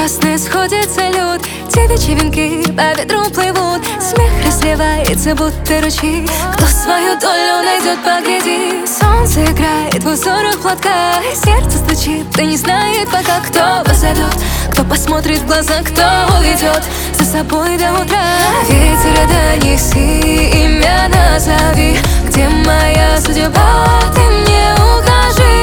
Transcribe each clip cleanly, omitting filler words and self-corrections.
Красный сходится лед, те вечеринки по ветру плывут. Смех разливается, будто ручей. Кто свою долю найдет, погляди. Солнце играет в узорах платка, сердце стучит, да не знает пока, кто позовет, кто посмотрит в глаза, кто уведет за собой до утра. Ветер, да неси, имя назови. Где моя судьба, ты мне укажи.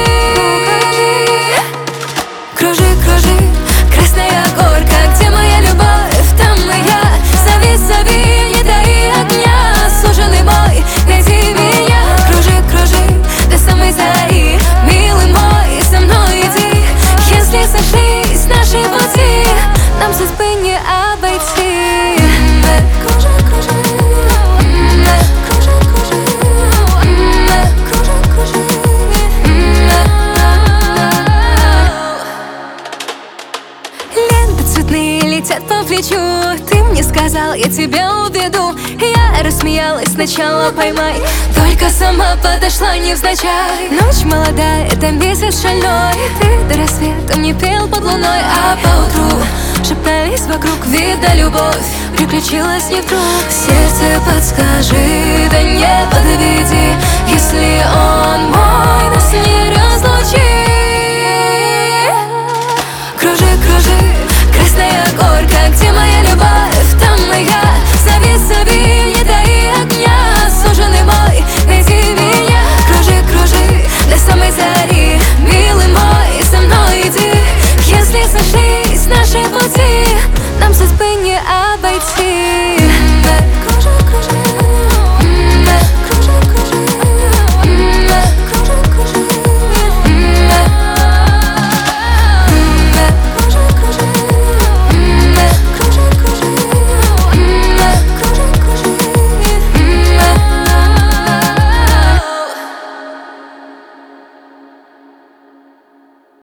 Кружи, кружи, красная горка. Где моя любовь, там и я. Зови, зови, не дай огня. Суженый мой, найди меня. Кружи, кружи, до самой зари. Милый мой, со мной иди. Если сошлись наши пути, нам судьбы не обойти. Кружи, кружи, кружи, кружи, кружи, кружи. Ленты цветные летят по плечу. Ты мне сказал, я тебя уведу. Я рассмеялась, сначала поймай. Только сама подошла невзначай. Ночь молодая, это месяц шальной. Ты до рассвета мне пел под луной, а поутру шептались вокруг, видно, любовь приключилась не вдруг. Сердце подскажи, да не подведи. Если он мой, нас не разлучи. Кружи, кружи, красная горка. Где моя любовь, там и я. Зови, зови, не дай огня. Суженый мой, найди меня. Кружи, кружи, до самой зари. Милый мой, со мной иди. Если сошлись наши пути, нам судьбы не обойти.